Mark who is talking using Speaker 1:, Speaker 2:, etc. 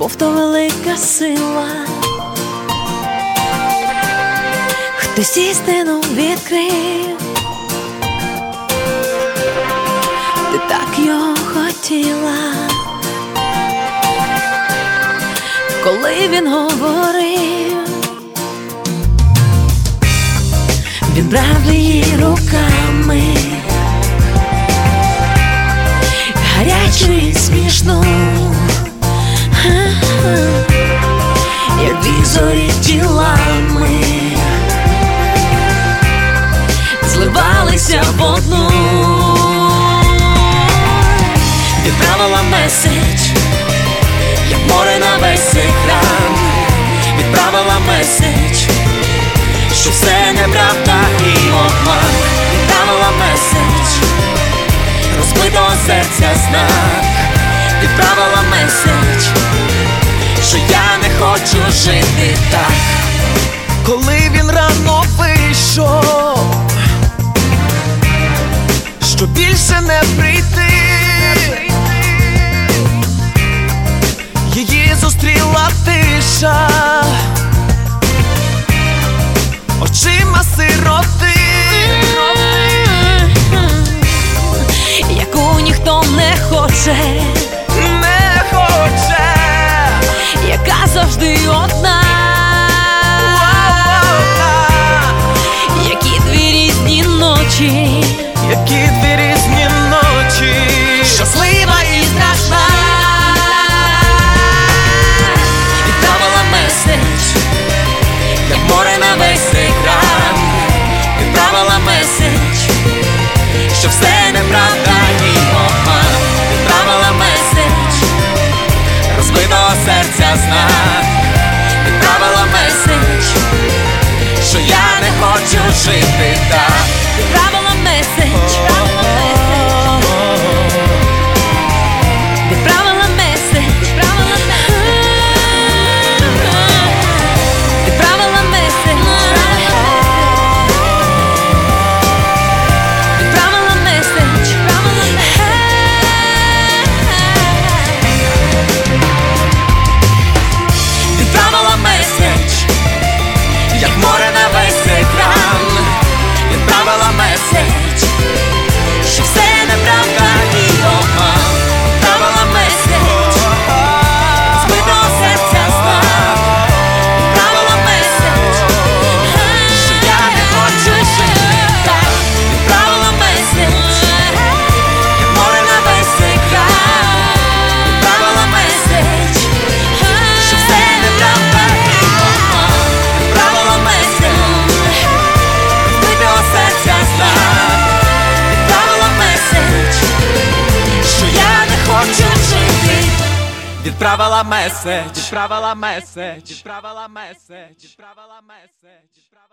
Speaker 1: Любов то велика сила, хтось істину відкрив, ти так його хотіла, коли він говорив, він брав її руками, гарячу і смішну, як дві зорі тілами зливалися в одну. Відправила меседж, як море на весь екран. Відправила меседж, що все неправда і обман. Відправила меседж, розбитого серця знак. Відправила меседж, що я не хочу жити так.
Speaker 2: Коли він рано вийшов, що більше не прийти, її зустріла тиша очима сироти,
Speaker 1: яку ніхто не хоче, яка завжди одна, які дві різні ночі,
Speaker 2: які дві різні ночі,
Speaker 1: щаслива і страшна. Відправила меседж, як море на весь екран. Відправила меседж, що все неправда і обман. Відправила меседж, розбитого серця знак. Відправила меседж, що я не хочу жити так. Відправила меседж, відправила меседж, відправила меседж, відправила меседж. Відправила меседж, як море на весь екран. Відправила меседж, що все неправда і обман. Відправила меседж, збитого серця знак. Відправила меседж, що я не хочу жити так. Відправила меседж, як море на весь екран. Відправила меседж, що все неправда і обман. Відправила меседж, збитого серця знак. Відправила меседж, що я не хочу жити.
Speaker 2: відправила меседж, відправила меседж, відправила меседж, відправила меседж.